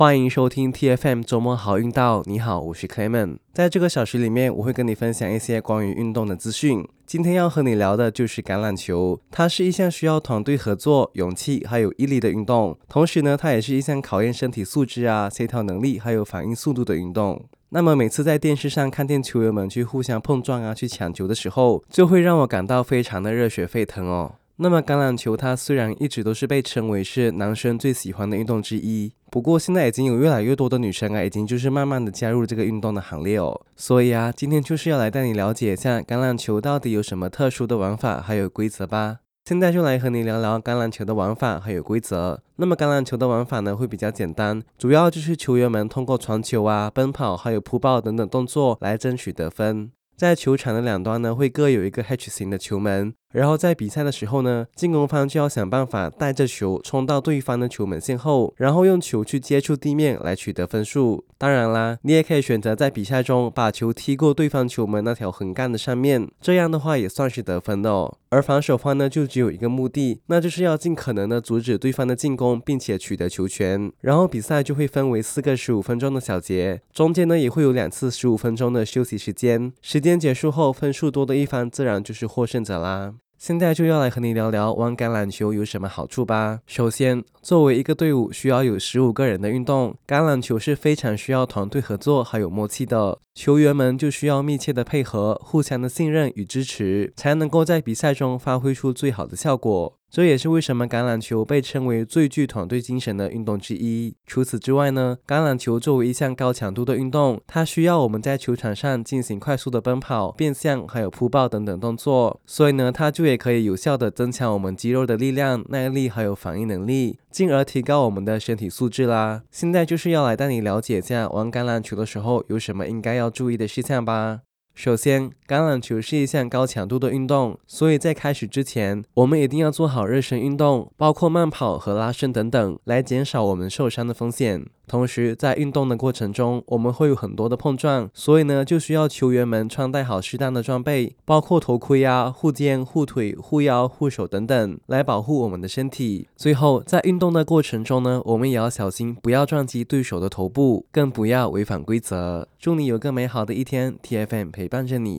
欢迎收听 TFM 周末好运到。你好，我是 Clement。在这个小时里面，我会跟你分享一些关于运动的资讯。今天要和你聊的就是橄榄球，它是一项需要团队合作、勇气还有毅力的运动。同时呢，它也是一项考验身体素质协调能力还有反应速度的运动。那么每次在电视上看见球员们去互相碰撞去抢球的时候，就会让我感到非常的热血沸腾哦。那么橄榄球它虽然一直都是被称为是男生最喜欢的运动之一，不过现在已经有越来越多的女生已经就是慢慢的加入这个运动的行列哦。所以今天就是要来带你了解一下橄榄球到底有什么特殊的玩法还有规则吧。现在就来和你聊聊橄榄球的玩法还有规则。那么橄榄球的玩法呢会比较简单，主要就是球员们通过传球奔跑还有扑爆等等动作来争取得分。在球场的两端呢会各有一个 H 型的球门，然后在比赛的时候呢，进攻方就要想办法带着球冲到对方的球门线后，然后用球去接触地面来取得分数。当然啦，你也可以选择在比赛中把球踢过对方球门那条横杠的上面，这样的话也算是得分的哦。而防守方呢就只有一个目的，那就是要尽可能的阻止对方的进攻，并且取得球权。然后比赛就会分为4个15分钟的小节，中间呢也会有2次15分钟的休息时间。时间结束后，分数多的一方自然就是获胜者啦。现在就要来和你聊聊玩橄榄球有什么好处吧。首先，作为一个队伍需要有15个人的运动，橄榄球是非常需要团队合作还有默契的。球员们就需要密切的配合，互相的信任与支持，才能够在比赛中发挥出最好的效果。这也是为什么橄榄球被称为最具团队精神的运动之一。除此之外呢，橄榄球作为一项高强度的运动，它需要我们在球场上进行快速的奔跑、变向还有扑爆等等动作，所以呢，它就也可以有效的增强我们肌肉的力量、耐力还有反应能力，进而提高我们的身体素质啦。现在就是要来带你了解一下玩橄榄球的时候有什么应该要注意的事项吧。首先，橄榄球是一项高强度的运动，所以在开始之前，我们一定要做好热身运动，包括慢跑和拉伸等等，来减少我们受伤的风险。同时，在运动的过程中，我们会有很多的碰撞，所以呢，就需要球员们穿戴好适当的装备，包括头盔护肩、护腿、护腰、护手等等，来保护我们的身体。最后，在运动的过程中呢，我们也要小心，不要撞击对手的头部，更不要违反规则。祝你有个美好的一天， TFM 陪伴着你。